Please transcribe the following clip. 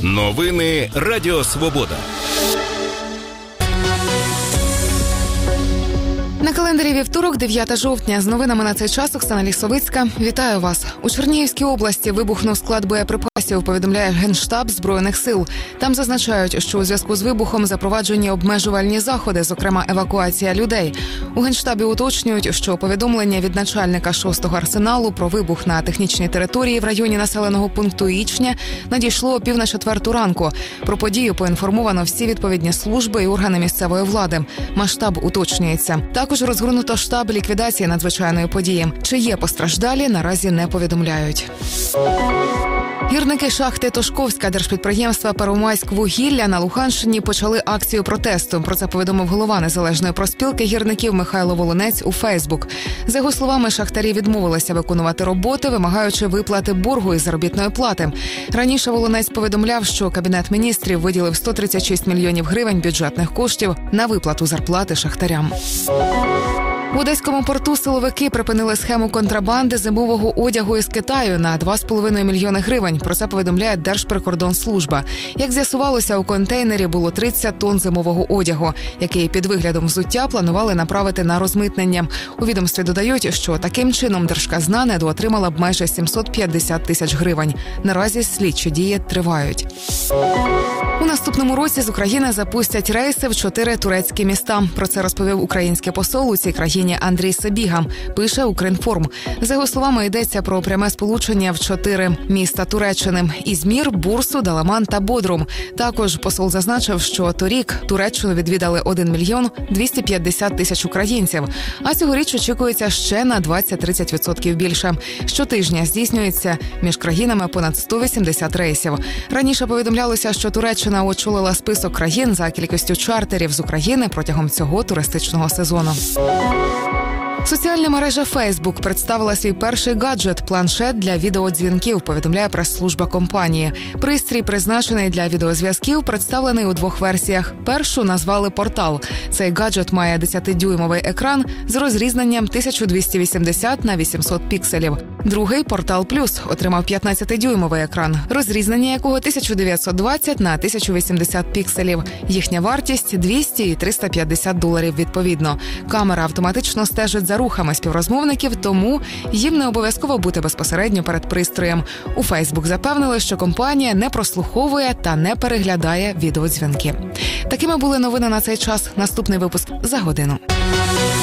Новини Радіо Свобода. На календарі вівторок, 9 жовтня. З новинами на цей час Оксана Лісовицька. Вітаю вас. У Чернігівській області вибухнув склад боєприпасів, повідомляє Генштаб Збройних сил. Там зазначають, що у зв'язку з вибухом запроваджені обмежувальні заходи, зокрема евакуація людей. У Генштабі уточнюють, що повідомлення від начальника 6-го арсеналу про вибух на технічній території в районі населеного пункту Ічня надійшло о 3:45 ранку. Про подію поінформовано всі відповідні служби і органи місцевої влади. Масштаб уточнюється. Також розгорнуто штаб ліквідації надзвичайної події. Чи є постраждалі, наразі не повідомляють. Гірники шахти Тошковська держпідприємства «Первомайськвугілля» на Луганщині почали акцію протесту. Про це повідомив голова Незалежної профспілки гірників Михайло Волинець у Фейсбук. За його словами, шахтарі відмовилися виконувати роботи, вимагаючи виплати боргу і заробітної плати. Раніше Волинець повідомляв, що Кабінет міністрів виділив 136 мільйонів гривень бюджетних коштів на виплату зарплати шахтарям. В Одеському порту силовики припинили схему контрабанди зимового одягу із Китаю на 2,5 мільйони гривень. Про це повідомляє Держприкордонслужба. Як з'ясувалося, у контейнері було 30 тонн зимового одягу, який під виглядом взуття планували направити на розмитнення. У відомстві додають, що таким чином держказна недоотримала б майже 750 тисяч гривень. Наразі слідчі дії тривають. У наступному році з України запустять рейси в 4 турецькі міста. Про це розповів український посол у цій країні Андрій Сабіга, пише Укрінформ. За його словами, йдеться про пряме сполучення в 4 міста Туреччини – Ізмір, Бурсу, Даламан та Бодрум. Також посол зазначив, що торік Туреччину відвідали 1 мільйон 250 тисяч українців, а цьогоріч очікується ще на 20-30% більше. Щотижня здійснюється між країнами понад 180 рейсів. Раніше повідомлялося, що Туреччина очолила список країн за кількістю чартерів з України протягом цього туристичного сезону. Соціальна мережа Facebook представила свій перший гаджет – планшет для відеодзвінків, повідомляє прес-служба компанії. Пристрій, призначений для відеозв'язків, представлений у 2 версіях. Першу назвали «Портал». Цей гаджет має 10-дюймовий екран з розрізненням 1280 на 800 пікселів. Другий «Портал Плюс» отримав 15-дюймовий екран, розрізнення якого 1920 на 1080 пікселів. Їхня вартість – $200 і $350 відповідно. Камера автоматично стежить за рухами співрозмовників, тому їм не обов'язково бути безпосередньо перед пристроєм. У Фейсбук запевнили, що компанія не прослуховує та не переглядає відеодзвінки. Такими були новини на цей час. Наступний випуск за годину.